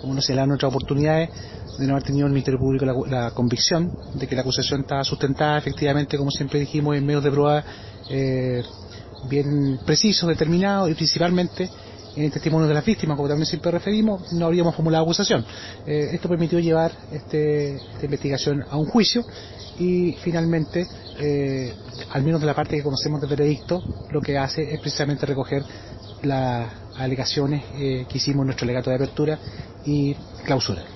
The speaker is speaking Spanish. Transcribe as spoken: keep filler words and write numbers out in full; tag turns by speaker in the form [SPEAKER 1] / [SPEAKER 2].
[SPEAKER 1] como no se le dan otras oportunidades, de no haber tenido el Ministerio Público la, la convicción de que la acusación estaba sustentada, efectivamente, como siempre dijimos, en medios de prueba eh, bien precisos, determinados, y principalmente en el testimonio de las víctimas, como también siempre referimos, no habríamos formulado acusación. Eh, esto permitió llevar este, esta investigación a un juicio y finalmente, eh, al menos de la parte que conocemos del veredicto, lo que hace es precisamente recoger las alegaciones eh, que hicimos en nuestro alegato de apertura y clausura.